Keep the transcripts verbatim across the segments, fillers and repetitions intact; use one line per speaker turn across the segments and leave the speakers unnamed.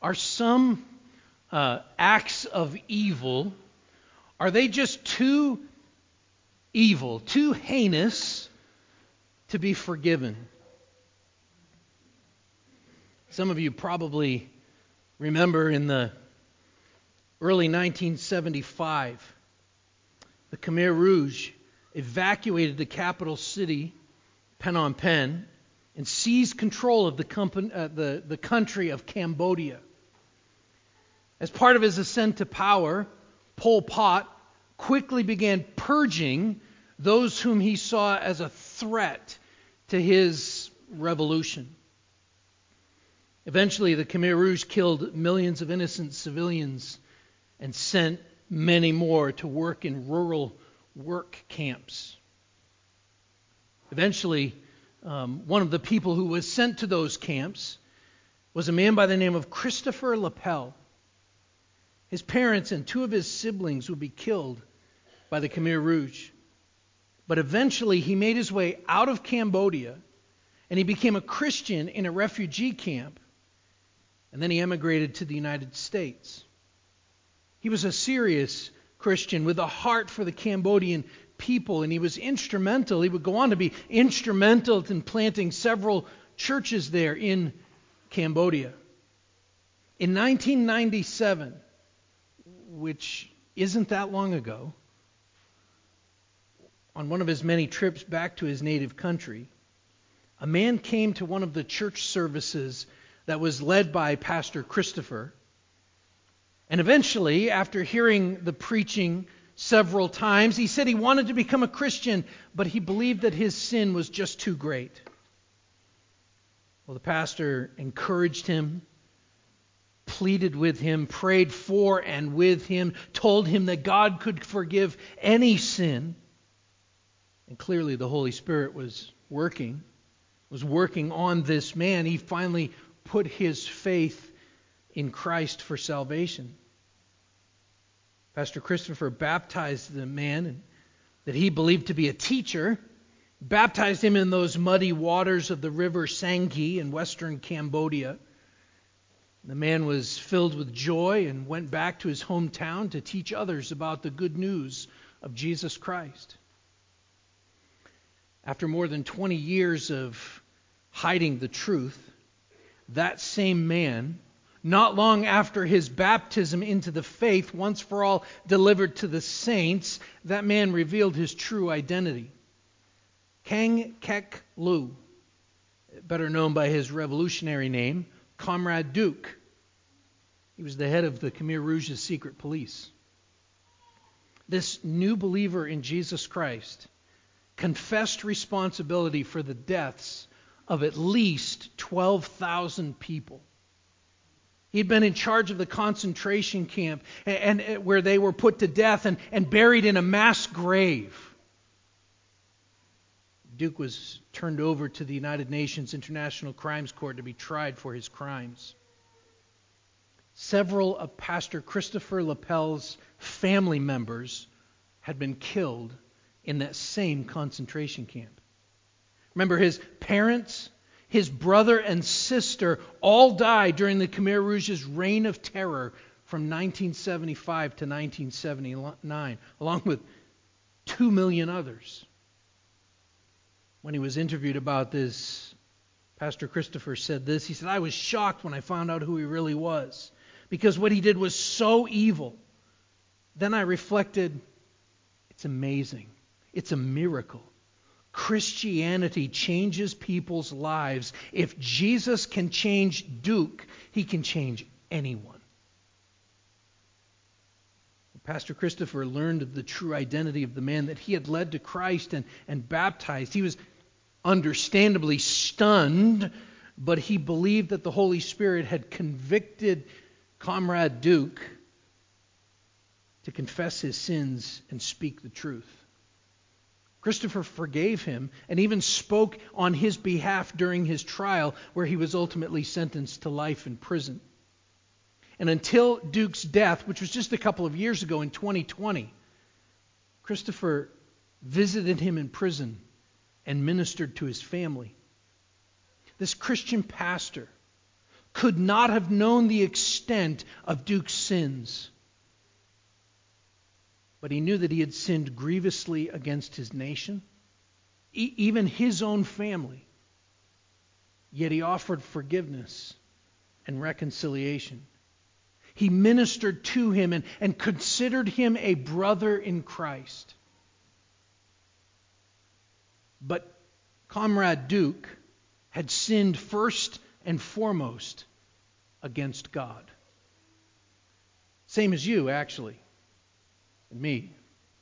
Are some uh, acts of evil, are they just too evil, too heinous to be forgiven? Some of you probably remember in the early nineteen seventy-five, the Khmer Rouge evacuated the capital city, Phnom Penh, and seized control of the, company, uh, the, the country of Cambodia. As part of his ascent to power, Pol Pot quickly began purging those whom he saw as a threat to his revolution. Eventually, the Khmer Rouge killed millions of innocent civilians and sent many more to work in rural work camps. Eventually, um, one of the people who was sent to those camps was a man by the name of Christopher Lepel. His parents and two of his siblings would be killed by the Khmer Rouge. But eventually, he made his way out of Cambodia, and he became a Christian in a refugee camp. And then he emigrated to the United States. He was a serious Christian with a heart for the Cambodian people, and he was instrumental. He would go on to be instrumental in planting several churches there in Cambodia. In nineteen ninety-seven, which isn't that long ago, on one of his many trips back to his native country, a man came to one of the church services that was led by Pastor Christopher. And eventually, after hearing the preaching several times, he said he wanted to become a Christian, but he believed that his sin was just too great. Well, the pastor encouraged him, pleaded with him, prayed for and with him, told him that God could forgive any sin. And clearly the Holy Spirit was working, was working on this man. He finally put his faith in Christ for salvation. Pastor Christopher baptized the man that he believed to be a teacher, baptized him in those muddy waters of the river Sanghi in western Cambodia. The man was filled with joy and went back to his hometown to teach others about the good news of Jesus Christ. After more than twenty years of hiding the truth, that same man, not long after his baptism into the faith, once for all delivered to the saints, that man revealed his true identity. Kang Kek Lu, better known by his revolutionary name, Comrade Duke. He was the head of the Khmer Rouge's secret police. This new believer in Jesus Christ confessed responsibility for the deaths of at least twelve thousand people. He'd been in charge of the concentration camp and, and where they were put to death and, and buried in a mass grave. Duke was turned over to the United Nations International Crimes Court to be tried for his crimes. Several of Pastor Christopher Lepel's family members had been killed in that same concentration camp. Remember, his parents, his brother and sister all died during the Khmer Rouge's reign of terror from nineteen seventy-five to nineteen seventy-nine, along with two million others. When he was interviewed about this, Pastor Christopher said this. He said, "I was shocked when I found out who he really was, because what he did was so evil. Then I reflected, it's amazing. It's a miracle. Christianity changes people's lives. If Jesus can change Duke, he can change anyone." Pastor Christopher learned of the true identity of the man that he had led to Christ and, and baptized. He was understandably stunned, but he believed that the Holy Spirit had convicted Comrade Duke to confess his sins and speak the truth. Christopher forgave him and even spoke on his behalf during his trial, where he was ultimately sentenced to life in prison. And until Duke's death, which was just a couple of years ago in twenty twenty, Christopher visited him in prison and ministered to his family. This Christian pastor could not have known the extent of Duke's sins. But he knew that he had sinned grievously against his nation, e- even his own family. Yet he offered forgiveness and reconciliation. He ministered to him and, and considered him a brother in Christ. But Comrade Duke had sinned first and foremost against God. Same as you, actually, and me.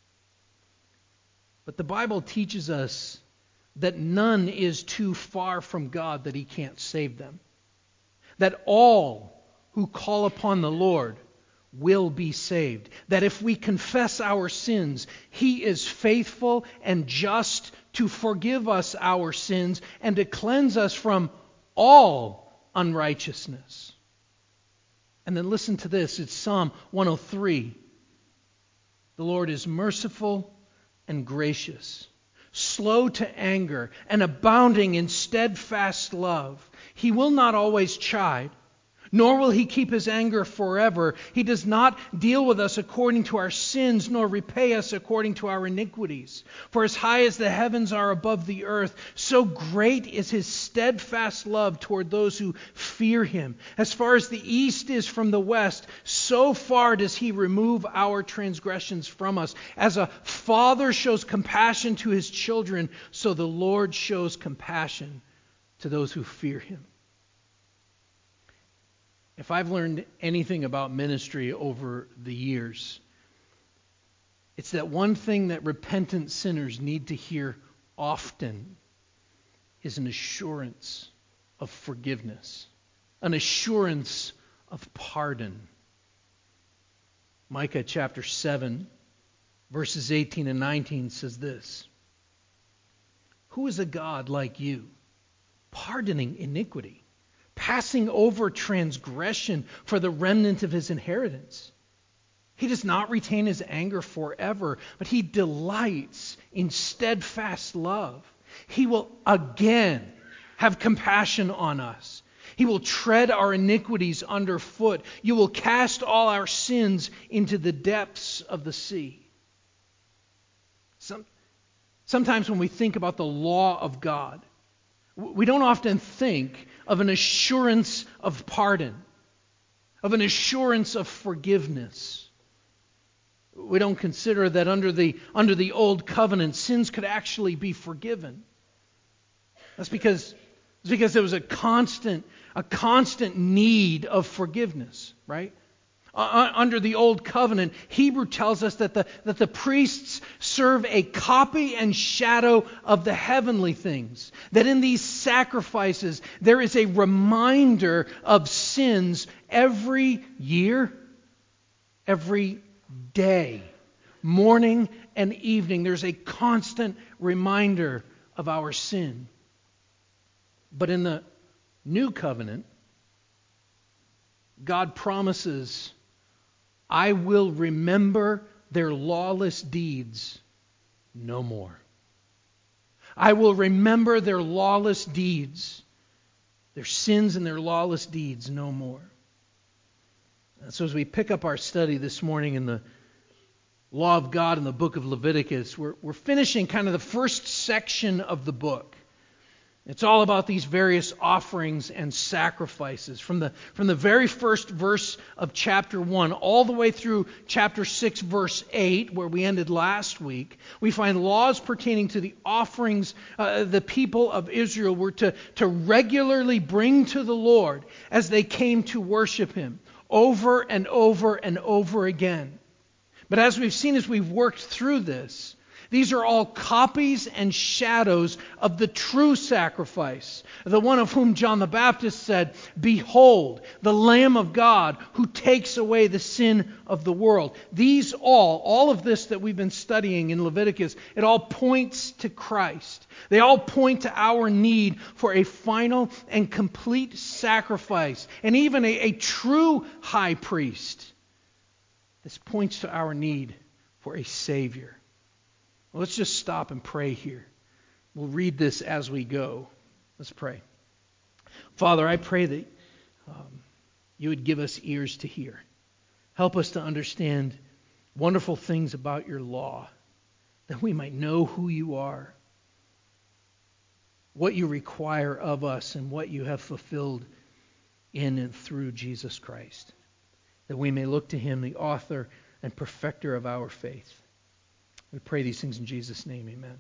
But the Bible teaches us that none is too far from God that He can't save them. That all who call upon the Lord will be saved. That if we confess our sins, He is faithful and just to forgive us our sins and to cleanse us from all unrighteousness. And then listen to this. It's Psalm one oh three. The Lord is merciful and gracious, slow to anger, and abounding in steadfast love. He will not always chide, nor will He keep His anger forever. He does not deal with us according to our sins, nor repay us according to our iniquities. For as high as the heavens are above the earth, so great is His steadfast love toward those who fear Him. As far as the east is from the west, so far does He remove our transgressions from us. As a father shows compassion to his children, so the Lord shows compassion to those who fear Him. If I've learned anything about ministry over the years, it's that one thing that repentant sinners need to hear often is an assurance of forgiveness, an assurance of pardon. Micah chapter seven, verses eighteen and nineteen says this: Who is a God like you, pardoning iniquity, passing over transgression for the remnant of His inheritance? He does not retain His anger forever, but He delights in steadfast love. He will again have compassion on us. He will tread our iniquities underfoot. You will cast all our sins into the depths of the sea. Some, sometimes when we think about the law of God, we don't often think of an assurance of pardon, of an assurance of forgiveness. We don't consider that under the under the old covenant, sins could actually be forgiven. That's because it's because there was a constant a constant need of forgiveness, right? Uh, under the old covenant, Hebrew tells us that the that the priests serve a copy and shadow of the heavenly things. That in these sacrifices there is a reminder of sins every year, every day, morning and evening. There's a constant reminder of our sin. But in the new covenant, God promises, I will remember their lawless deeds no more. I will remember their lawless deeds, their sins and their lawless deeds no more. And so as we pick up our study this morning in the law of God in the book of Leviticus, we're, we're finishing kind of the first section of the book. It's all about these various offerings and sacrifices. From the, from the very first verse of chapter one all the way through chapter six, verse eight, where we ended last week, we find laws pertaining to the offerings uh, the people of Israel were to, to regularly bring to the Lord as they came to worship Him over and over and over again. But as we've seen as we've worked through this, these are all copies and shadows of the true sacrifice, the one of whom John the Baptist said, Behold, the Lamb of God who takes away the sin of the world. These all, all of this that we've been studying in Leviticus, it all points to Christ. They all point to our need for a final and complete sacrifice, and even a, a true high priest. This points to our need for a Savior. Well, let's just stop and pray here. We'll read this as we go. Let's pray. Father, I pray that um, you would give us ears to hear. Help us to understand wonderful things about your law, that we might know who you are, what you require of us, and what you have fulfilled in and through Jesus Christ, that we may look to him, the author and perfecter of our faith. We pray these things in Jesus' name, amen.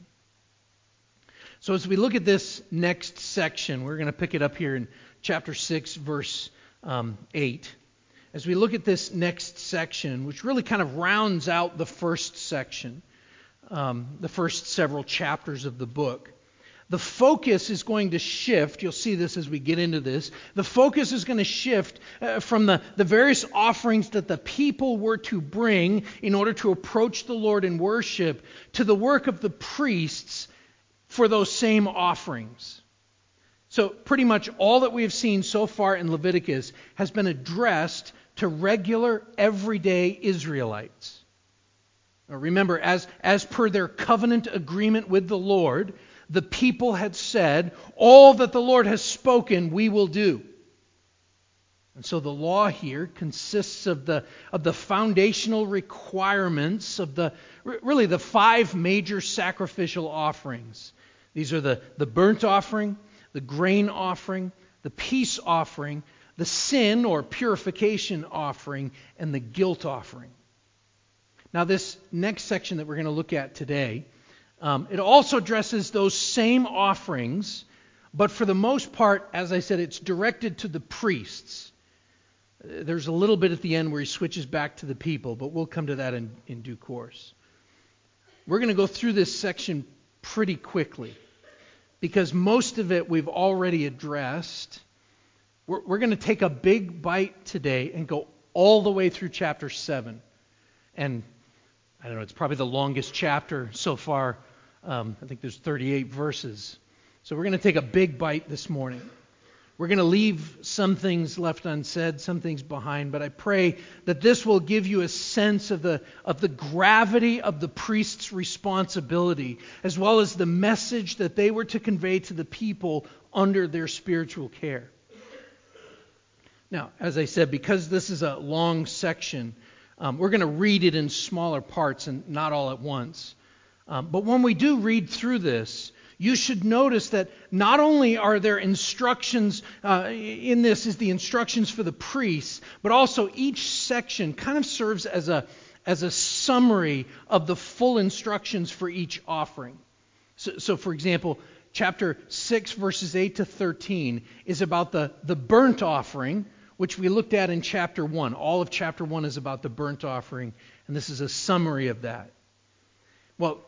So as we look at this next section, we're going to pick it up here in chapter six, verse um, eight. As we look at this next section, which really kind of rounds out the first section, um, the first several chapters of the book, the focus is going to shift. You'll see this as we get into this. The focus is going to shift uh, from the, the various offerings that the people were to bring in order to approach the Lord in worship to the work of the priests for those same offerings. So pretty much all that we have seen so far in Leviticus has been addressed to regular, everyday Israelites. Now remember, as, as per their covenant agreement with the Lord, the people had said, all that the Lord has spoken, we will do. And so the law here consists of the, of the foundational requirements of the, really the five major sacrificial offerings. These are the, the burnt offering, the grain offering, the peace offering, the sin or purification offering, and the guilt offering. Now this next section that we're going to look at today, um, it also addresses those same offerings, but for the most part, as I said, it's directed to the priests. There's a little bit at the end where he switches back to the people, but we'll come to that in, in due course. We're going to go through this section pretty quickly because most of it we've already addressed. We're, we're going to take a big bite today and go all the way through chapter seven. And I don't know, it's probably the longest chapter so far. Um, I think there's thirty-eight verses. So we're going to take a big bite this morning. We're going to leave some things left unsaid, some things behind, but I pray that this will give you a sense of the, of the gravity of the priest's responsibility, as well as the message that they were to convey to the people under their spiritual care. Now, as I said, because this is a long section, um, we're going to read it in smaller parts and not all at once. Um, but when we do read through this, you should notice that not only are there instructions, uh, in this is the instructions for the priests, but also each section kind of serves as a, as a summary of the full instructions for each offering. So, so for example, chapter six, verses eight to thirteen is about the, the burnt offering, which we looked at in chapter one. All of chapter one is about the burnt offering, and this is a summary of that. Well,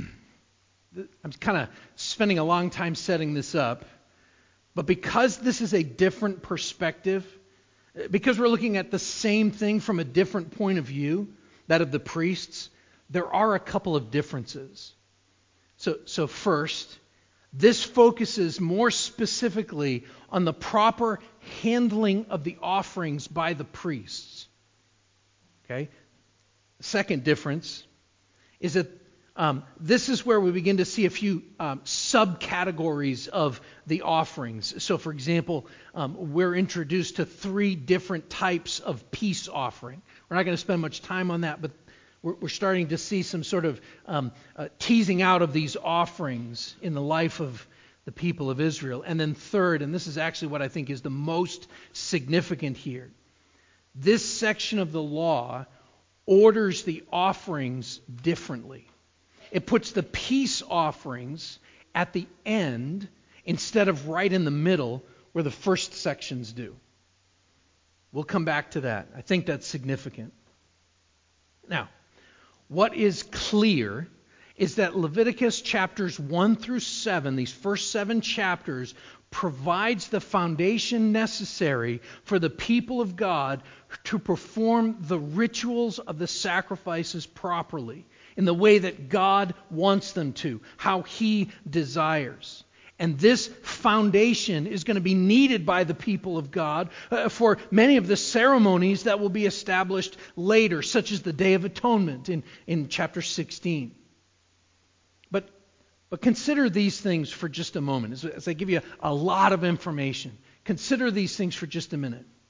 I'm kind of spending a long time setting this up, but because this is a different perspective, because we're looking at the same thing from a different point of view, that of the priests, there are a couple of differences. So, so first, this focuses more specifically on the proper handling of the offerings by the priests. Okay? The second difference is that Um, this is where we begin to see a few um, subcategories of the offerings. So, for example, um, we're introduced to three different types of peace offering. We're not going to spend much time on that, but we're, we're starting to see some sort of um, uh, teasing out of these offerings in the life of the people of Israel. And then third, and this is actually what I think is the most significant here, this section of the law orders the offerings differently. It puts the peace offerings at the end instead of right in the middle where the first sections do. We'll come back to that. I think that's significant. Now, what is clear is that Leviticus chapters one through seven, these first seven chapters, provides the foundation necessary for the people of God to perform the rituals of the sacrifices properly, in the way that God wants them to, how He desires. And this foundation is going to be needed by the people of God uh, for many of the ceremonies that will be established later, such as the Day of Atonement in, in chapter sixteen. But, but consider these things for just a moment. As, as I give you a, a lot of information, consider these things for just a minute.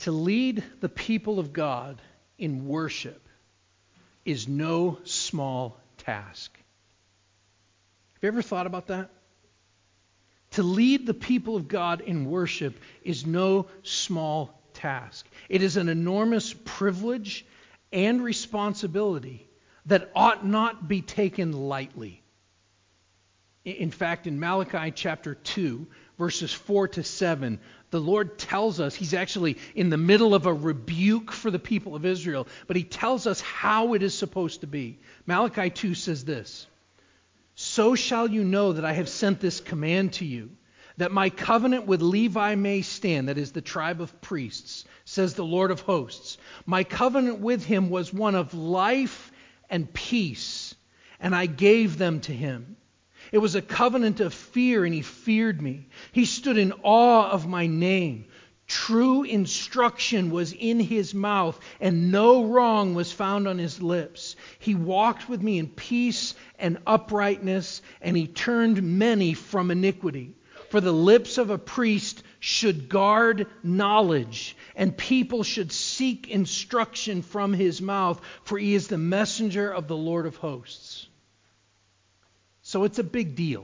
To lead the people of God in worship is no small task. Have you ever thought about that? To lead the people of God in worship is no small task. It is an enormous privilege and responsibility that ought not be taken lightly. In fact, in Malachi chapter two, verses four to seven, the Lord tells us, he's actually in the middle of a rebuke for the people of Israel, but he tells us how it is supposed to be. Malachi two says this, "So shall you know that I have sent this command to you, that my covenant with Levi may stand," that is the tribe of priests, says the Lord of hosts. "My covenant with him was one of life and peace, and I gave them to him. It was a covenant of fear, and he feared me. He stood in awe of my name. True instruction was in his mouth, and no wrong was found on his lips. He walked with me in peace and uprightness, and he turned many from iniquity. For the lips of a priest should guard knowledge, and people should seek instruction from his mouth, for he is the messenger of the Lord of hosts." So it's a big deal.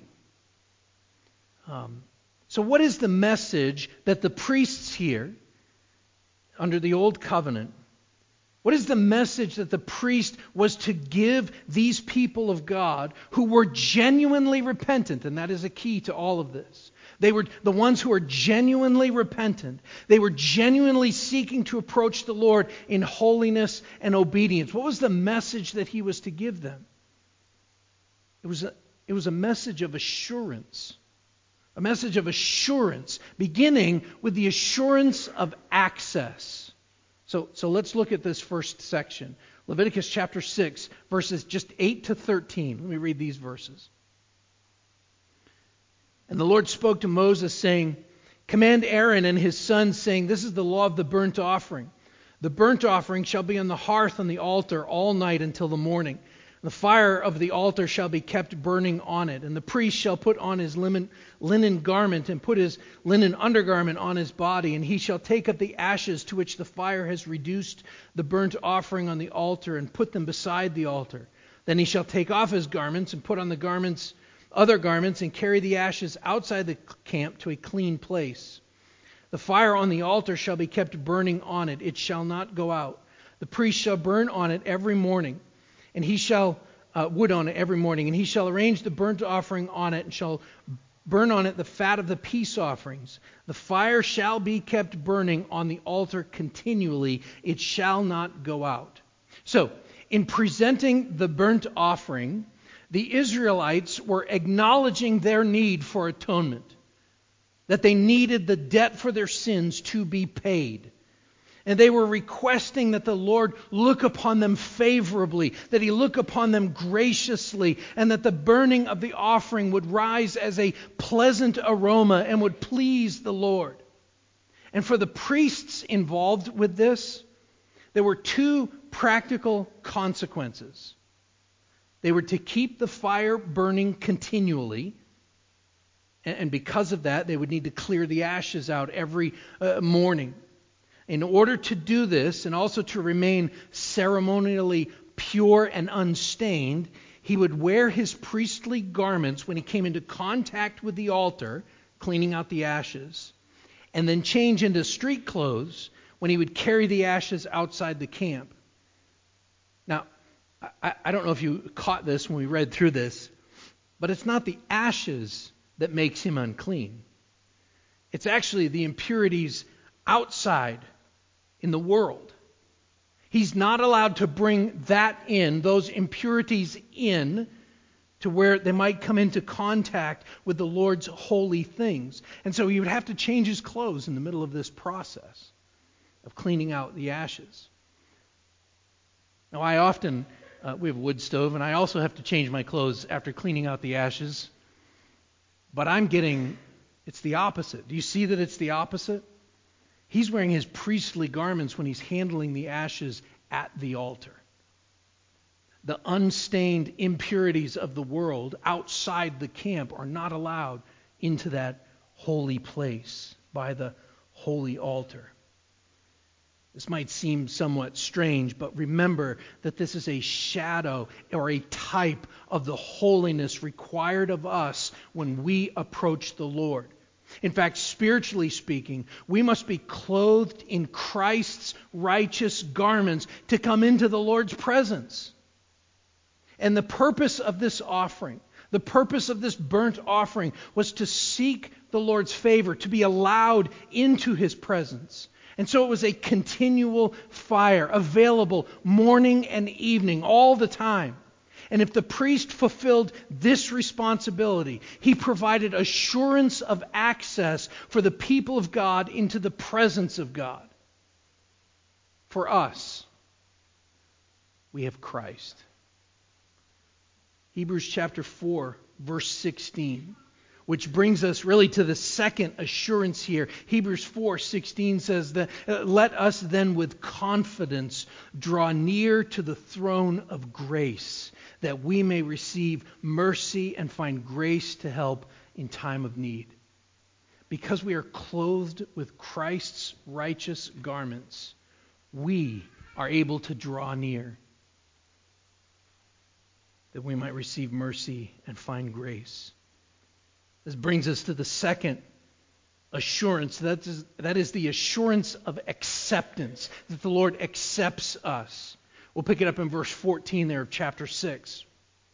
Um, so what is the message that the priests hear under the Old Covenant? What is the message that the priest was to give these people of God who were genuinely repentant? And that is a key to all of this. They were the ones who are genuinely repentant. They were genuinely seeking to approach the Lord in holiness and obedience. What was the message that he was to give them? It was a, it was a message of assurance. A message of assurance, beginning with the assurance of access. So, so let's look at this first section. Leviticus chapter six, verses just eight to thirteen. Let me read these verses. "And the Lord spoke to Moses, saying, Command Aaron and his sons, saying, This is the law of the burnt offering. The burnt offering shall be on the hearth on the altar all night until the morning. The fire of the altar shall be kept burning on it. And the priest shall put on his linen, linen garment and put his linen undergarment on his body. And he shall take up the ashes to which the fire has reduced the burnt offering on the altar and put them beside the altar. Then he shall take off his garments and put on the garments, other garments, and carry the ashes outside the camp to a clean place. The fire on the altar shall be kept burning on it. It shall not go out. The priest shall burn on it every morning. And he shall uh, wood on it every morning, and he shall arrange the burnt offering on it, and shall burn on it the fat of the peace offerings. The fire shall be kept burning on the altar continually; it shall not go out. So, in presenting the burnt offering, the Israelites were acknowledging their need for atonement, that they needed the debt for their sins to be paid. And they were requesting that the Lord look upon them favorably, that he look upon them graciously, and that the burning of the offering would rise as a pleasant aroma and would please the Lord. And for the priests involved with this, there were two practical consequences. They were to keep the fire burning continually, and because of that, they would need to clear the ashes out every uh, morning. In order to do this, and also to remain ceremonially pure and unstained, he would wear his priestly garments when he came into contact with the altar, cleaning out the ashes, and then change into street clothes when he would carry the ashes outside the camp. Now, I, I don't know if you caught this when we read through this, but it's not the ashes that makes him unclean. It's actually the impurities outside in the world. He's not allowed to bring that in, those impurities in, to where they might come into contact with the Lord's holy things. And so he would have to change his clothes in the middle of this process of cleaning out the ashes. Now, I often, uh, we have a wood stove, and I also have to change my clothes after cleaning out the ashes. But I'm getting, it's the opposite. Do you see that it's the opposite? He's wearing his priestly garments when he's handling the ashes at the altar. The unstained impurities of the world outside the camp are not allowed into that holy place by the holy altar. This might seem somewhat strange, but remember that this is a shadow or a type of the holiness required of us when we approach the Lord. In fact, spiritually speaking, we must be clothed in Christ's righteous garments to come into the Lord's presence. And the purpose of this offering, the purpose of this burnt offering, was to seek the Lord's favor, to be allowed into His presence. And so it was a continual fire, available morning and evening, all the time. And if the priest fulfilled this responsibility, he provided assurance of access for the people of God into the presence of God. For us, we have Christ. Hebrews chapter four, verse sixteen. Which brings us really to the second assurance here. Hebrews four sixteen says that, uh, let us then with confidence draw near to the throne of grace, that we may receive mercy and find grace to help in time of need. Because we are clothed with Christ's righteous garments, we are able to draw near, that we might receive mercy and find grace. This brings us to the second assurance. That is, that is the assurance of acceptance, that the Lord accepts us. We'll pick it up in verse fourteen there of chapter six.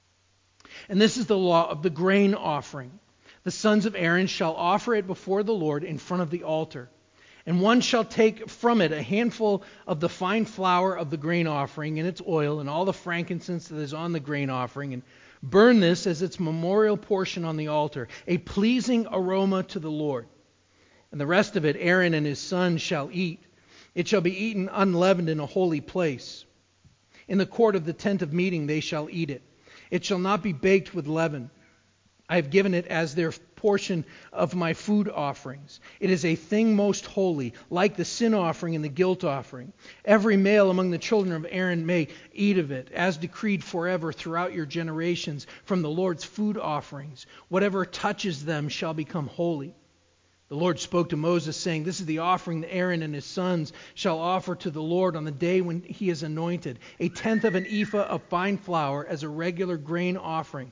And this is the law of the grain offering. The sons of Aaron shall offer it before the Lord in front of the altar. And one shall take from it a handful of the fine flour of the grain offering and its oil and all the frankincense that is on the grain offering, and burn this as its memorial portion on the altar, a pleasing aroma to the Lord. And the rest of it Aaron and his sons shall eat. It shall be eaten unleavened in a holy place. In the court of the tent of meeting they shall eat it. It shall not be baked with leaven. I have given it as their portion of my food offerings. It is a thing most holy, like the sin offering and the guilt offering. Every male among the children of Aaron may eat of it, as decreed forever throughout your generations from the Lord's food offerings. Whatever touches them shall become holy. The Lord spoke to Moses, saying, this is the offering that Aaron and his sons shall offer to the Lord on the day when he is anointed, a tenth of an ephah of fine flour as a regular grain offering.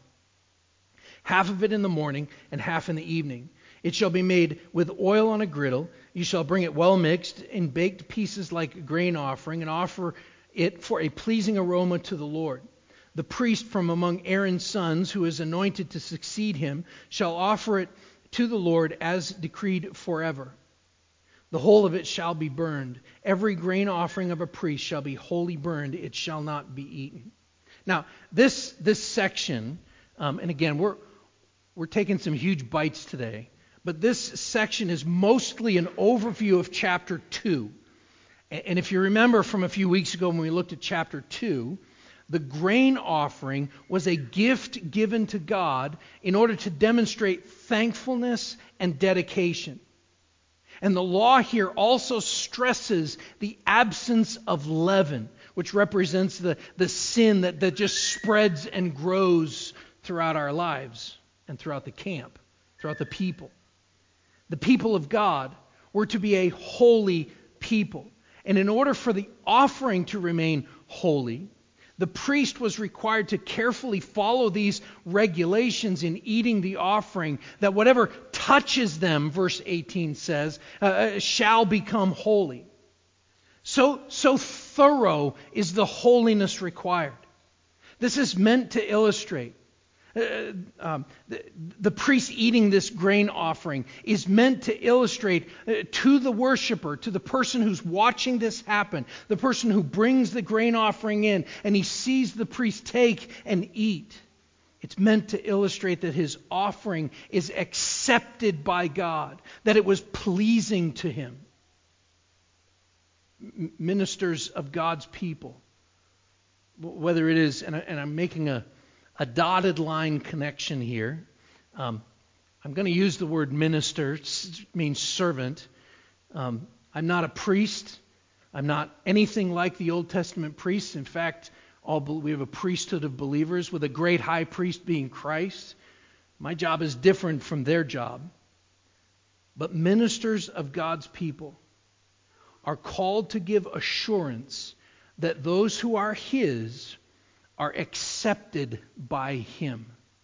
Half of it in the morning and half in the evening. It shall be made with oil on a griddle. You shall bring it well mixed in baked pieces like a grain offering, and offer it for a pleasing aroma to the Lord. The priest from among Aaron's sons, who is anointed to succeed him, shall offer it to the Lord as decreed forever. The whole of it shall be burned. Every grain offering of a priest shall be wholly burned. It shall not be eaten. Now, this this section, um, and again, we're We're taking some huge bites today, but this section is mostly an overview of chapter two. And if you remember from a few weeks ago when we looked at chapter two, the grain offering was a gift given to God in order to demonstrate thankfulness and dedication. And the law here also stresses the absence of leaven, which represents the, the sin that, that just spreads and grows throughout our lives. And throughout the camp, throughout the people. The people of God were to be a holy people. And in order for the offering to remain holy, the priest was required to carefully follow these regulations in eating the offering, that whatever touches them, verse eighteen says, uh, shall become holy. So, so thorough is the holiness required. This is meant to illustrate. Uh, um, the, the priest eating this grain offering is meant to illustrate uh, to the worshiper, to the person who's watching this happen, the person who brings the grain offering in and he sees the priest take and eat. It's meant to illustrate that his offering is accepted by God, that it was pleasing to him. M- ministers of God's people, whether it is, and, I, and I'm making a A dotted line connection here. Um, I'm going to use the word minister. It means servant. Um, I'm not a priest. I'm not anything like the Old Testament priests. In fact, all we have a priesthood of believers with a great high priest being Christ. My job is different from their job. But ministers of God's people are called to give assurance that those who are His are accepted by Him.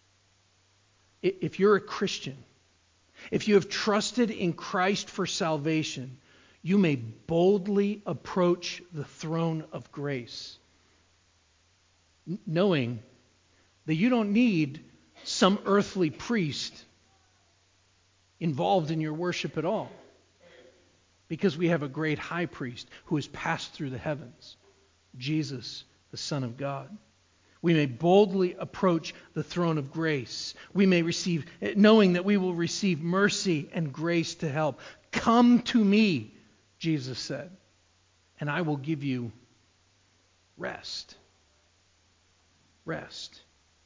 If you're a Christian, if you have trusted in Christ for salvation, you may boldly approach the throne of grace, knowing that you don't need some earthly priest involved in your worship at all, because we have a great high priest who has passed through the heavens, Jesus, the Son of God. We may boldly approach the throne of grace. We may receive, knowing that we will receive mercy and grace to help. Come to me, Jesus said, and I will give you rest. Rest.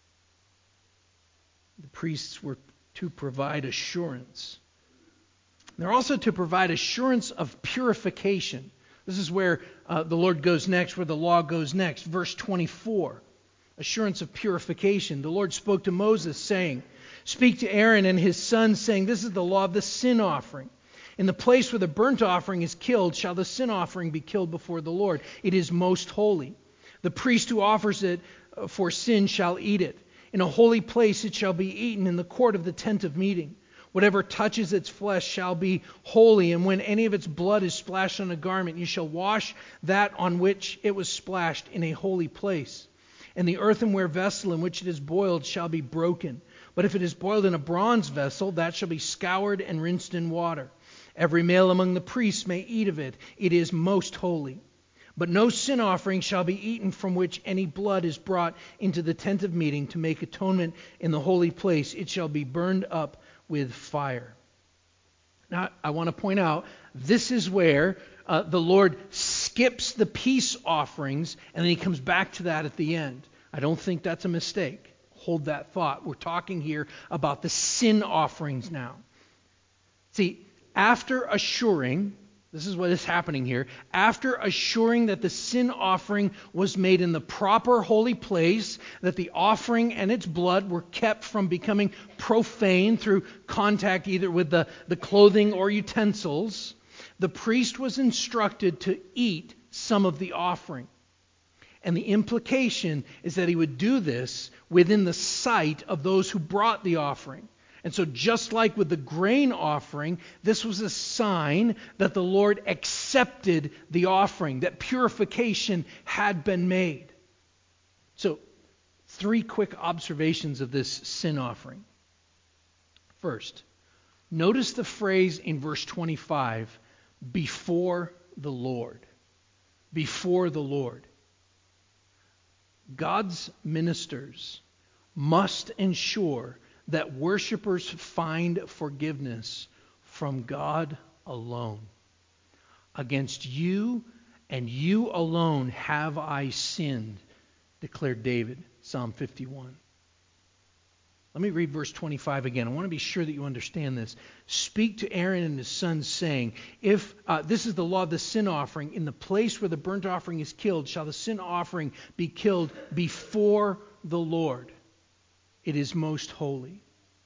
The priests were to provide assurance. They're also to provide assurance of purification. This is where uh, the Lord goes next, where the law goes next. Verse twenty-four, assurance of purification. The Lord spoke to Moses, saying, "Speak to Aaron and his sons, saying, this is the law of the sin offering. In the place where the burnt offering is killed, shall the sin offering be killed before the Lord. It is most holy. The priest who offers it for sin shall eat it. In a holy place it shall be eaten in the court of the tent of meeting. Whatever touches its flesh shall be holy, and when any of its blood is splashed on a garment, you shall wash that on which it was splashed in a holy place. And the earthenware vessel in which it is boiled shall be broken. But if it is boiled in a bronze vessel, that shall be scoured and rinsed in water. Every male among the priests may eat of it. It is most holy. But no sin offering shall be eaten from which any blood is brought into the tent of meeting to make atonement in the holy place. It shall be burned up with fire." Now, I want to point out, this is where uh, the Lord skips the peace offerings, and then He comes back to that at the end. I don't think that's a mistake. Hold that thought. We're talking here about the sin offerings now. See, after assuring, this is what is happening here, after assuring that the sin offering was made in the proper holy place, that the offering and its blood were kept from becoming profane through contact either with the, the clothing or utensils, the priest was instructed to eat some of the offering. And the implication is that he would do this within the sight of those who brought the offering. And so just like with the grain offering, this was a sign that the Lord accepted the offering, that purification had been made. So, three quick observations of this sin offering. First, notice the phrase in verse twenty-five, before the Lord. Before the Lord. God's ministers must ensure that worshipers find forgiveness from God alone. Against you and you alone have I sinned, declared David, Psalm fifty-one. Let me read verse twenty-five again. I want to be sure that you understand this. "Speak to Aaron and his sons, saying, if uh, this is the law of the sin offering, in the place where the burnt offering is killed, shall the sin offering be killed before the Lord. It is most holy."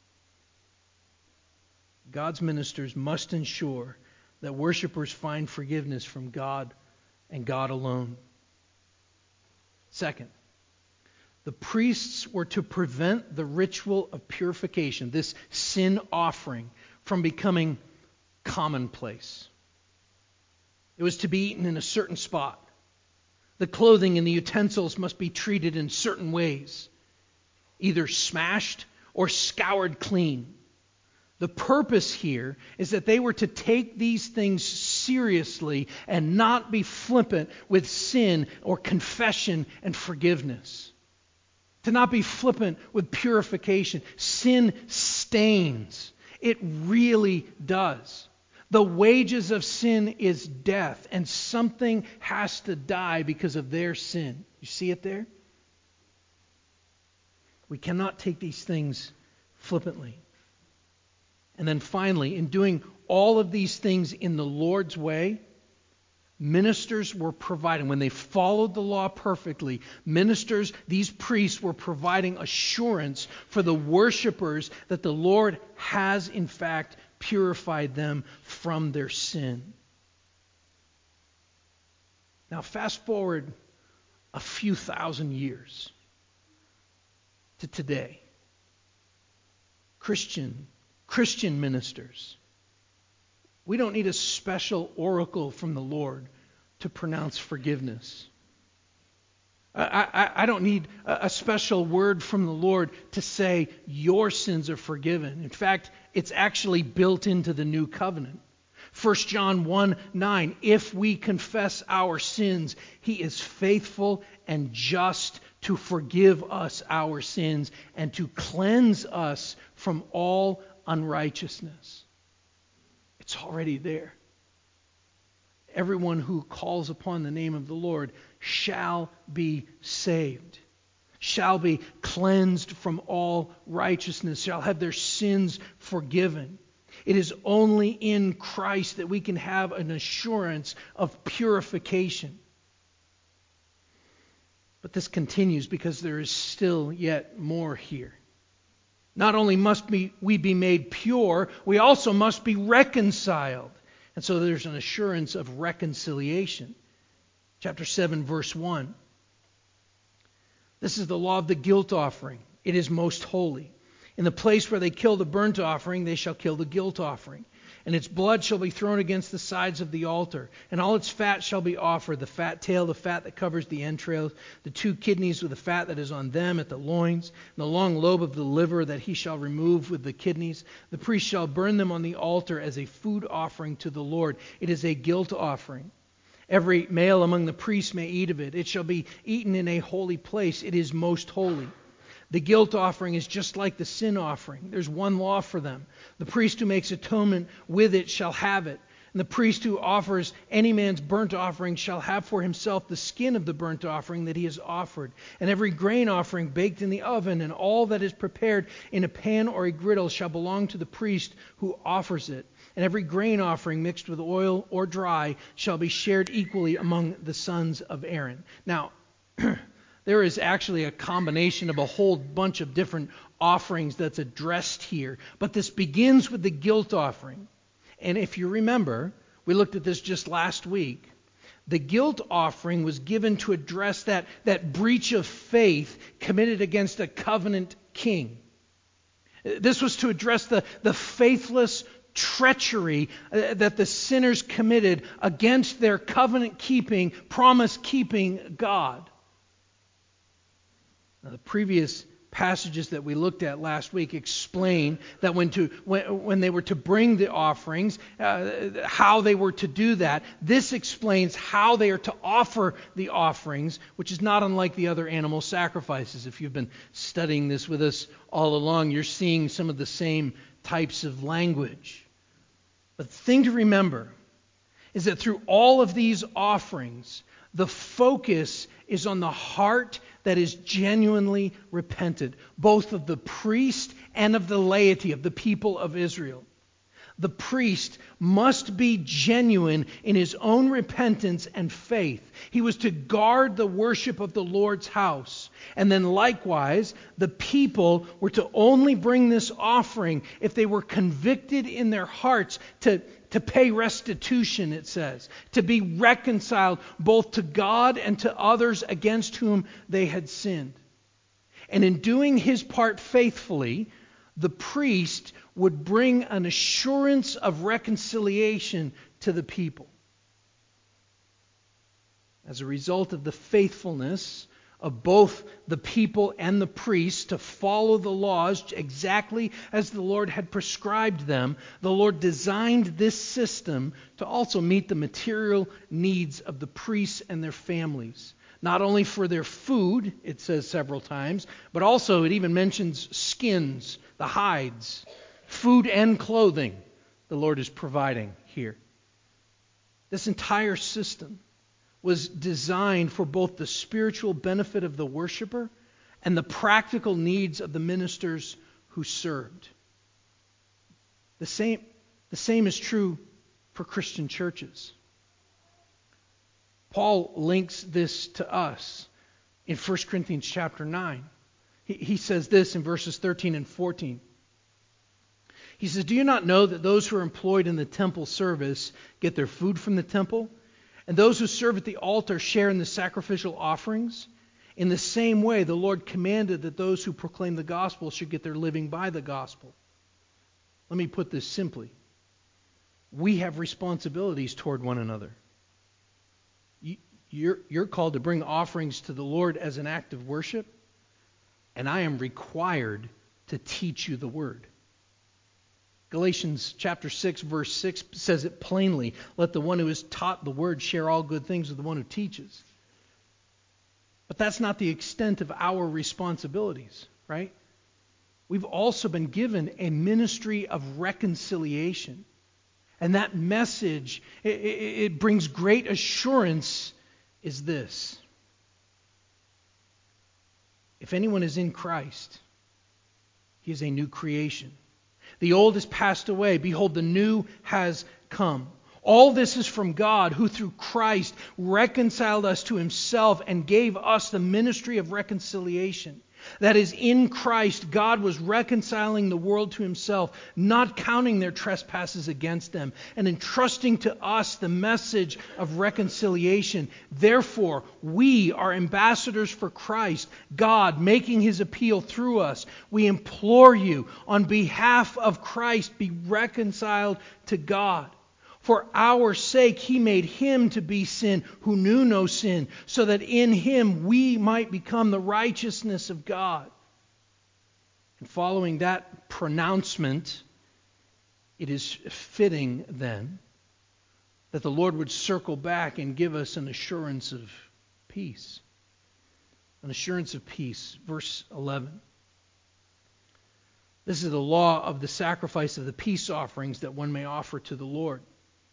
God's ministers must ensure that worshipers find forgiveness from God and God alone. Second, the priests were to prevent the ritual of purification, this sin offering, from becoming commonplace. It was to be eaten in a certain spot. The clothing and the utensils must be treated in certain ways, either smashed or scoured clean. The purpose here is that they were to take these things seriously and not be flippant with sin or confession and forgiveness. To not be flippant with purification. Sin stains. It really does. The wages of sin is death, and something has to die because of their sin. You see it there? We cannot take these things flippantly. And then finally, in doing all of these things in the Lord's way, ministers were providing, when they followed the law perfectly, ministers, these priests were providing assurance for the worshipers that the Lord has in fact purified them from their sin. Now fast forward a few thousand years to today. Christian, Christian ministers, we don't need a special oracle from the Lord to pronounce forgiveness. I, I, I don't need a, a special word from the Lord to say your sins are forgiven. In fact, it's actually built into the new covenant. First John one nine, if we confess our sins, He is faithful and just to forgive us our sins and to cleanse us from all unrighteousness. It's already there. Everyone who calls upon the name of the Lord shall be saved, shall be cleansed from all righteousness, shall have their sins forgiven. It is only in Christ that we can have an assurance of purification. But this continues because there is still yet more here. Not only must we, we be made pure, we also must be reconciled. And so there's an assurance of reconciliation. Chapter seven, verse one. This is the law of the guilt offering. It is most holy. In the place where they kill the burnt offering, they shall kill the guilt offering. And its blood shall be thrown against the sides of the altar. And all its fat shall be offered, the fat tail, the fat that covers the entrails, the two kidneys with the fat that is on them at the loins, and the long lobe of the liver that he shall remove with the kidneys. The priest shall burn them on the altar as a food offering to the Lord. It is a guilt offering. Every male among the priests may eat of it. It shall be eaten in a holy place. It is most holy. The guilt offering is just like the sin offering. There's one law for them. The priest who makes atonement with it shall have it. And the priest who offers any man's burnt offering shall have for himself the skin of the burnt offering that he has offered. And every grain offering baked in the oven and all that is prepared in a pan or a griddle shall belong to the priest who offers it. And every grain offering mixed with oil or dry shall be shared equally among the sons of Aaron. Now, there is actually a combination of a whole bunch of different offerings that's addressed here. But this begins with the guilt offering. And if you remember, we looked at this just last week. The guilt offering was given to address that, that breach of faith committed against a covenant king. This was to address the, the faithless treachery uh, that the sinners committed against their covenant-keeping, promise-keeping God. Now, the previous passages that we looked at last week explain that when to when, when they were to bring the offerings, uh, how they were to do that. This explains how they are to offer the offerings, which is not unlike the other animal sacrifices. If you've been studying this with us all along, you're seeing some of the same types of language. But the thing to remember is that through all of these offerings, the focus is on the heart that is genuinely repentant, both of the priest and of the laity, of the people of Israel. The priest must be genuine in his own repentance and faith. He was to guard the worship of the Lord's house. And then likewise, the people were to only bring this offering if they were convicted in their hearts to To pay restitution, it says. To be reconciled both to God and to others against whom they had sinned. And in doing his part faithfully, the priest would bring an assurance of reconciliation to the people. As a result of the faithfulness of both the people and the priests to follow the laws exactly as the Lord had prescribed them, the Lord designed this system to also meet the material needs of the priests and their families. Not only for their food, it says several times, but also it even mentions skins, the hides, food and clothing the Lord is providing here. This entire system was designed for both the spiritual benefit of the worshiper and the practical needs of the ministers who served. The same, the same is true for Christian churches. Paul links this to us in First Corinthians chapter nine. He, he says this in verses thirteen and fourteen. He says, "Do you not know that those who are employed in the temple service get their food from the temple, And those who serve at the altar share in the sacrificial offerings. In the same way, the Lord commanded that those who proclaim the gospel should get their living by the gospel. Let me put this simply. We have responsibilities toward one another. You're, you're called to bring offerings to the Lord as an act of worship, and I am required to teach you the word. Galatians chapter six, verse six says it plainly. Let the one who is taught the word share all good things with the one who teaches. But that's not the extent of our responsibilities, right? We've also been given a ministry of reconciliation. And that message, it, it, it brings great assurance, is this. If anyone is in Christ, he is a new creation. The old has passed away. Behold, the new has come. All this is from God, who through Christ reconciled us to himself and gave us the ministry of reconciliation. That is, in Christ, God was reconciling the world to himself, not counting their trespasses against them, and entrusting to us the message of reconciliation. Therefore, we are ambassadors for Christ, God making his appeal through us. We implore you, on behalf of Christ, be reconciled to God. For our sake he made him to be sin who knew no sin, so that in him we might become the righteousness of God. And following that pronouncement, it is fitting then that the Lord would circle back and give us an assurance of peace. An assurance of peace. Verse eleven. This is the law of the sacrifice of the peace offerings that one may offer to the Lord.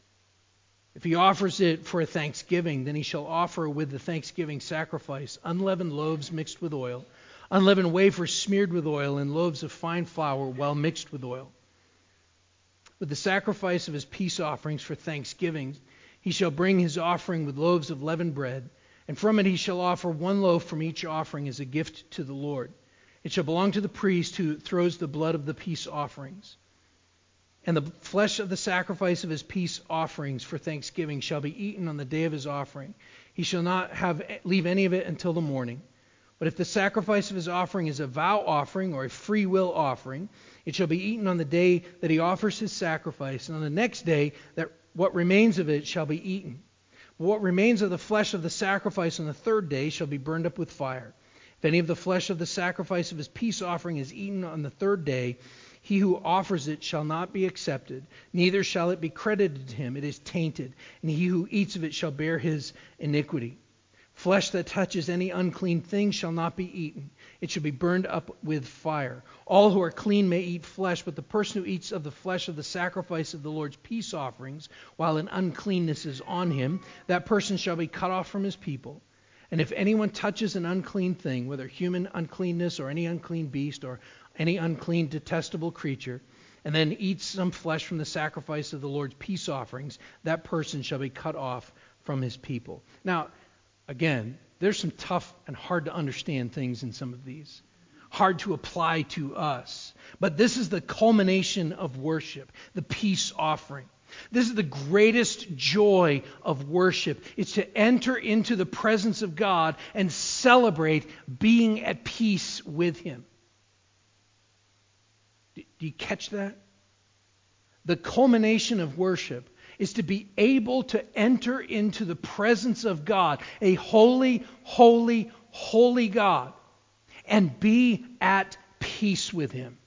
If he offers it for a thanksgiving, then he shall offer with the thanksgiving sacrifice unleavened loaves mixed with oil, unleavened wafers smeared with oil, and loaves of fine flour well mixed with oil. With the sacrifice of his peace offerings for thanksgiving, he shall bring his offering with loaves of leavened bread, and from it he shall offer one loaf from each offering as a gift to the Lord. It shall belong to the priest who throws the blood of the peace offerings. And the flesh of the sacrifice of his peace offerings for thanksgiving shall be eaten on the day of his offering. He shall not have leave any of it until the morning. But if the sacrifice of his offering is a vow offering or a free will offering, it shall be eaten on the day that he offers his sacrifice, and on the next day that what remains of it shall be eaten. But what remains of the flesh of the sacrifice on the third day shall be burned up with fire. If any of the flesh of the sacrifice of his peace offering is eaten on the third day, he who offers it shall not be accepted, neither shall it be credited to him. It is tainted, and he who eats of it shall bear his iniquity. Flesh that touches any unclean thing shall not be eaten. It shall be burned up with fire. All who are clean may eat flesh, but the person who eats of the flesh of the sacrifice of the Lord's peace offerings, while an uncleanness is on him, that person shall be cut off from his people. And if anyone touches an unclean thing, whether human uncleanness or any unclean beast or any unclean detestable creature, and then eats some flesh from the sacrifice of the Lord's peace offerings, that person shall be cut off from his people. Now, again, there's some tough and hard to understand things in some of these. Hard to apply to us. But this is the culmination of worship, the peace offering. This is the greatest joy of worship. It's to enter into the presence of God and celebrate being at peace with him. Do you catch that? The culmination of worship is to be able to enter into the presence of God, a holy, holy, holy God, and be at peace with him.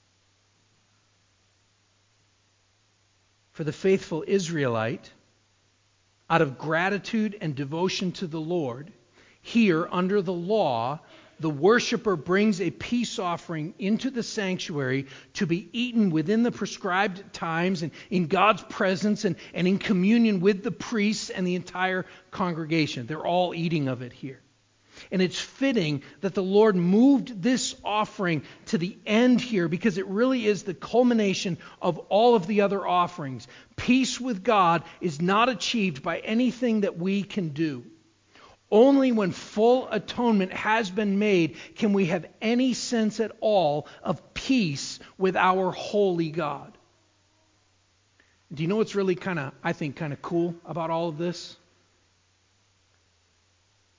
For the faithful Israelite, out of gratitude and devotion to the Lord, here under the law, the worshiper brings a peace offering into the sanctuary to be eaten within the prescribed times and in God's presence and, and in communion with the priests and the entire congregation. They're all eating of it here. And it's fitting that the Lord moved this offering to the end here because it really is the culmination of all of the other offerings. Peace with God is not achieved by anything that we can do. Only when full atonement has been made can we have any sense at all of peace with our holy God. Do you know what's really kind of, I think, kind of cool about all of this?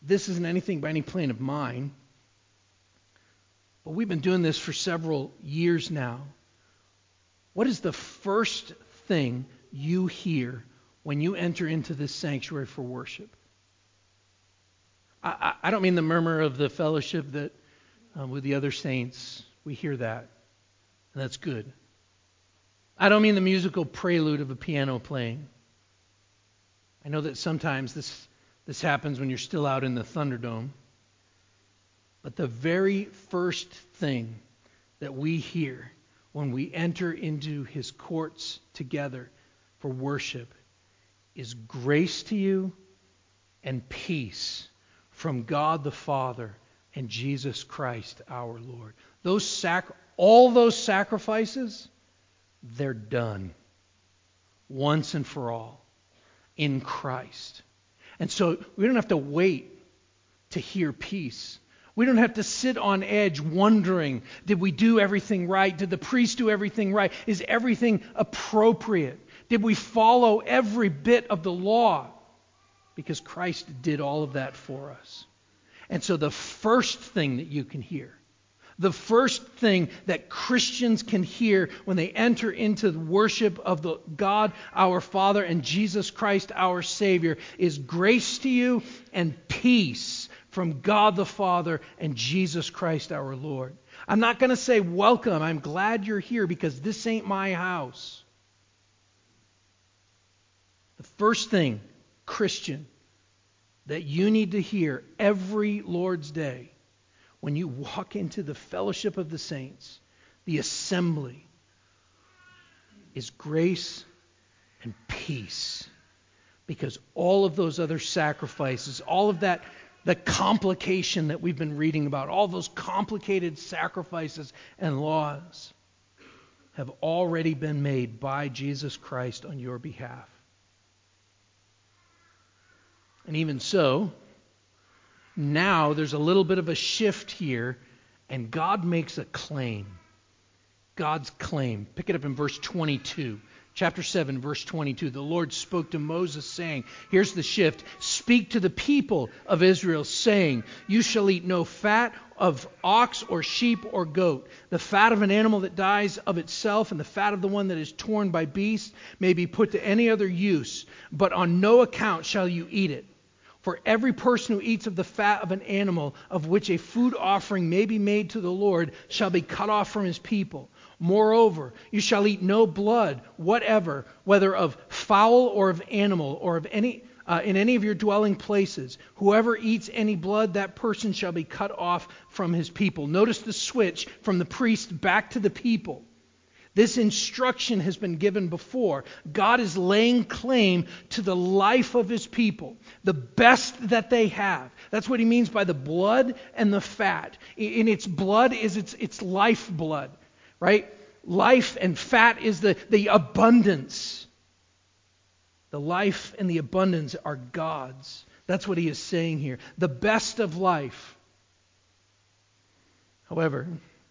this isn't anything by any plan of mine, but we've been doing this for several years now. What is the first thing you hear when you enter into this sanctuary for worship? I, I, I don't mean the murmur of the fellowship that um, with the other saints. We hear that, and that's good. I don't mean the musical prelude of a piano playing. I know that sometimes this, this happens when you're still out in the Thunderdome. But the very first thing that we hear when we enter into his courts together for worship is grace to you and peace from God the Father and Jesus Christ our Lord. Those sac- all those sacrifices, they're done once and for all in Christ. And so we don't have to wait to hear peace. We don't have to sit on edge wondering, did we do everything right? Did the priest do everything right? Is everything appropriate? Did we follow every bit of the law? Because Christ did all of that for us. And so the first thing that you can hear, the first thing that Christians can hear when they enter into the worship of the God our Father and Jesus Christ our Savior is grace to you and peace from God the Father and Jesus Christ our Lord. I'm not going to say welcome, I'm glad you're here, because this ain't my house. The first thing, Christian, that you need to hear every Lord's Day when you walk into the fellowship of the saints, the assembly, is grace and peace. Because all of those other sacrifices, all of that, the complication that we've been reading about, all those complicated sacrifices and laws have already been made by Jesus Christ on your behalf. And even so, now there's a little bit of a shift here, and God makes a claim. God's claim. Pick it up in verse twenty-two. Chapter seven, verse twenty-two. The Lord spoke to Moses, saying, here's the shift. Speak to the people of Israel, saying, you shall eat no fat of ox or sheep or goat. The fat of an animal that dies of itself and the fat of the one that is torn by beasts may be put to any other use, but on no account shall you eat it. For every person who eats of the fat of an animal of which a food offering may be made to the Lord shall be cut off from his people. Moreover, you shall eat no blood whatever, whether of fowl or of animal or of any uh, in any of your dwelling places. Whoever eats any blood, that person shall be cut off from his people. Notice the switch from the priest back to the people. This instruction has been given before. God is laying claim to the life of his people, the best that they have. That's what he means by the blood and the fat. In its blood is its its life blood, right? Life and fat is the, the abundance. The life and the abundance are God's. That's what he is saying here. The best of life. However,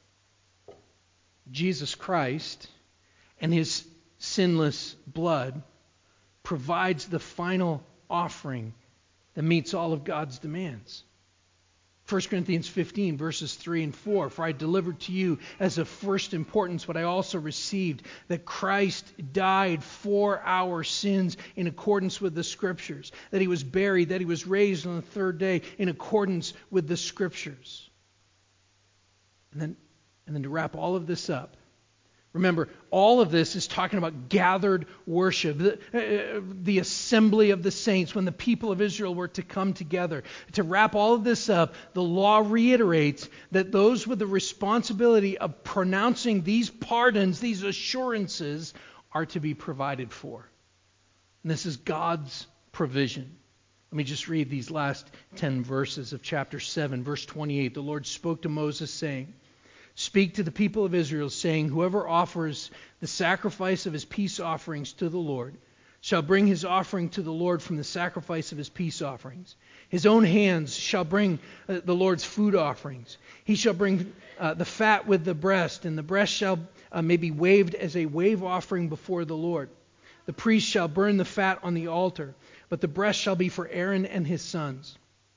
Jesus Christ and his sinless blood provides the final offering that meets all of God's demands. First Corinthians fifteen, verses three and four. For I delivered to you as of first importance what I also received, that Christ died for our sins in accordance with the Scriptures, that he was buried, that he was raised on the third day in accordance with the Scriptures. And then And then to wrap all of this up, remember, all of this is talking about gathered worship, the, uh, the assembly of the saints, when the people of Israel were to come together. To wrap all of this up, the law reiterates that those with the responsibility of pronouncing these pardons, these assurances, are to be provided for. And this is God's provision. Let me just read these last ten verses of chapter seven, verse twenty-eight. The Lord spoke to Moses, saying, speak to the people of Israel, saying, whoever offers the sacrifice of his peace offerings to the Lord shall bring his offering to the Lord from the sacrifice of his peace offerings. His own hands shall bring uh, the Lord's food offerings. He shall bring uh, the fat with the breast, and the breast shall uh, may be waved as a wave offering before the Lord. The priest shall burn the fat on the altar, but the breast shall be for Aaron and his sons.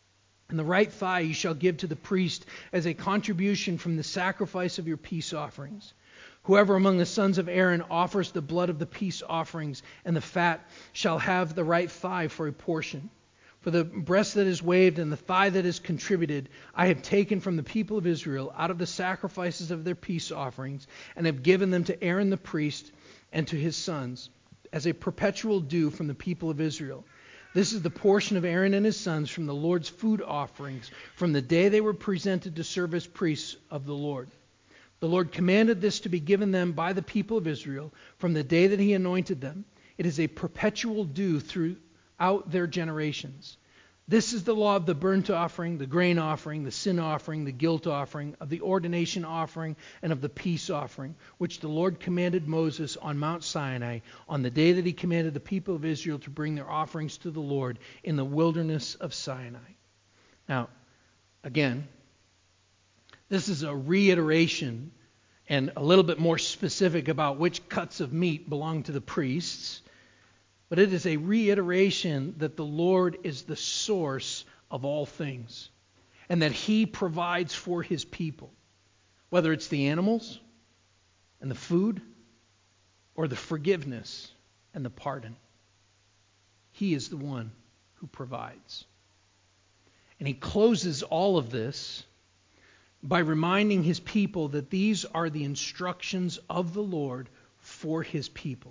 And the right thigh you shall give to the priest as a contribution from the sacrifice of your peace offerings. Whoever among the sons of Aaron offers the blood of the peace offerings and the fat shall have the right thigh for a portion. For the breast that is waved and the thigh that is contributed, I have taken from the people of Israel out of the sacrifices of their peace offerings, and have given them to Aaron the priest and to his sons, as a perpetual due from the people of Israel. This is the portion of Aaron and his sons from the Lord's food offerings, from the day they were presented to serve as priests of the Lord. The Lord commanded this to be given them by the people of Israel from the day that he anointed them. It is a perpetual due throughout their generations. This is the law of the burnt offering, the grain offering, the sin offering, the guilt offering, of the ordination offering, and of the peace offering, which the Lord commanded Moses on Mount Sinai on the day that he commanded the people of Israel to bring their offerings to the Lord in the wilderness of Sinai. Now, again, this is a reiteration and a little bit more specific about which cuts of meat belong to the priests. But it is a reiteration that the Lord is the source of all things and that he provides for his people, whether it's the animals and the food or the forgiveness and the pardon. He is the one who provides. And he closes all of this by reminding his people that these are the instructions of the Lord for his people.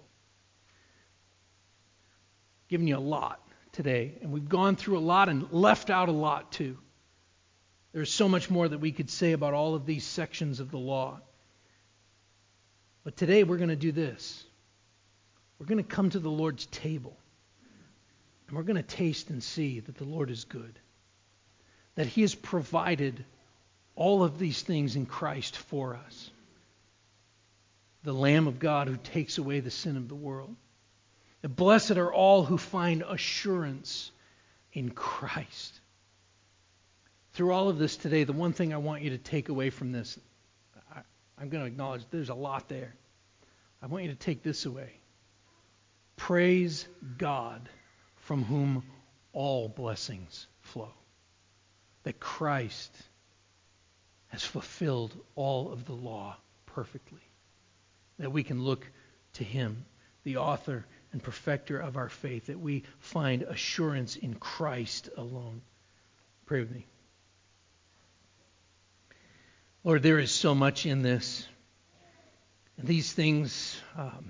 Given you a lot today, and we've gone through a lot and left out a lot too. There's so much more that we could say about all of these sections of the law. But today we're going to do this. We're going to come to the Lord's table, and we're going to taste and see that the Lord is good, that he has provided all of these things in Christ for us. The Lamb of God who takes away the sin of the world. Blessed are all who find assurance in Christ. Through all of this today, the one thing I want you to take away from this, I, I'm going to acknowledge there's a lot there. I want you to take this away. Praise God, from whom all blessings flow. That Christ has fulfilled all of the law perfectly. That we can look to him, the author and perfecter of our faith, that we find assurance in Christ alone. Pray with me. Lord, there is so much in this. And these things, um,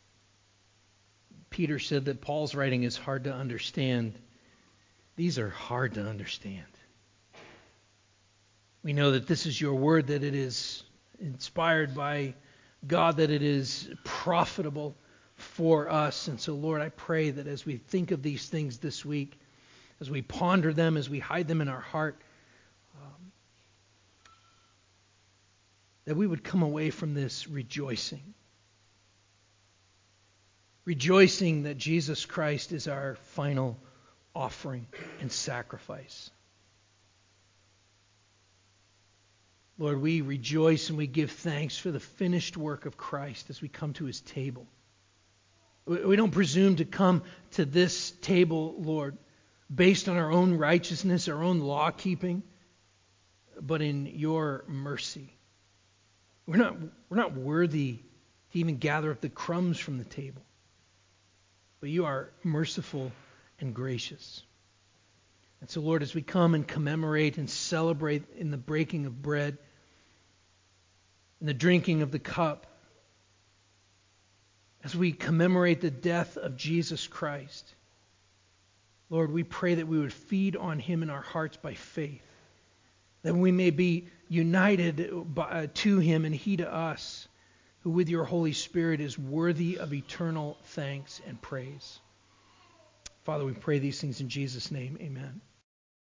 Peter said that Paul's writing is hard to understand. These are hard to understand. We know that this is your word, that it is inspired by God, that it is profitable for us. And so, Lord, I pray that as we think of these things this week, as we ponder them, as we hide them in our heart, um, that we would come away from this rejoicing. Rejoicing that Jesus Christ is our final offering and sacrifice. Lord, we rejoice and we give thanks for the finished work of Christ as we come to his table. We don't presume to come to this table, Lord, based on our own righteousness, our own law keeping, but in your mercy. We're not, we're not worthy to even gather up the crumbs from the table, but you are merciful and gracious. And so, Lord, as we come and commemorate and celebrate in the breaking of bread, in the drinking of the cup, as we commemorate the death of Jesus Christ, Lord, we pray that we would feed on him in our hearts by faith, that we may be united by, uh, to him and he to us, who with your Holy Spirit is worthy of eternal thanks and praise. Father, we pray these things in Jesus' name. Amen.